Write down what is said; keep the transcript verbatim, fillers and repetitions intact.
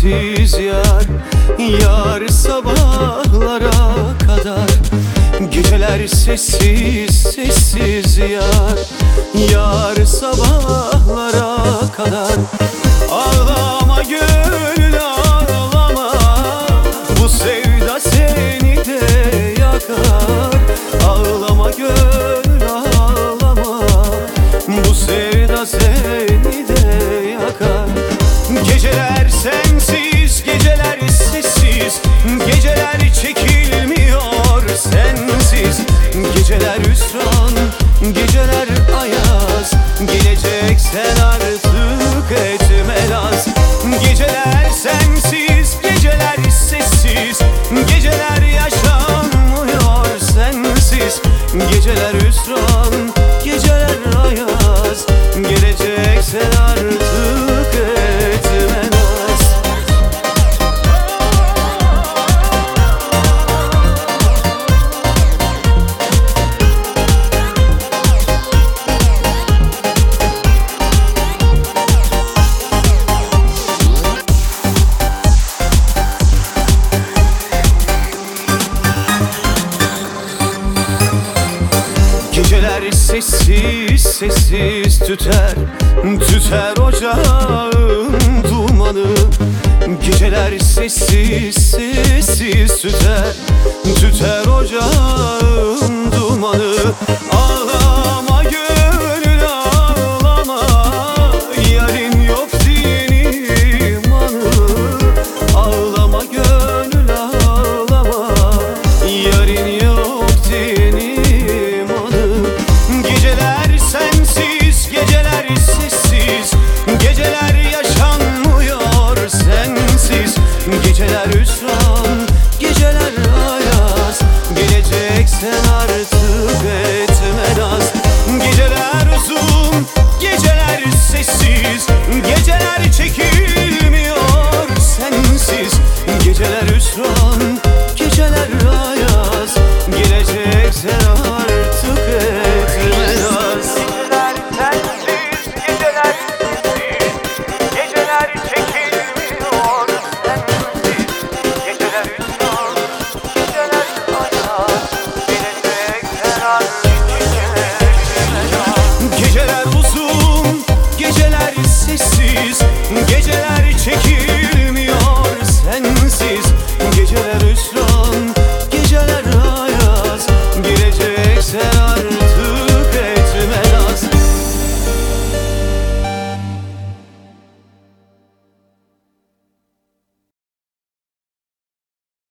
sessiz yar. Yar sabahlara kadar. Geceler sessiz sessiz yar. Yar sabahlara kadar. Ağlama gönül ağlama, bu sevda seni de yakar. Ağlama gönül ağlama, bu sevda seni de yakar. Geceler sensiz, geceler sessiz, geceler çekilmiyor sensiz. Geceler hüsran, geceler ayaz, geleceksen artık etme naz. Geceler sensiz, geceler sessiz, geceler yaşanmıyor sensiz. Geceler hüsran, geceler ayaz, geleceksen artık etme naz. Geceler sessiz sessiz tüter, tüter ocağın dumanı. Geceler sessiz sessiz tüter, tüter ocağın dumanı.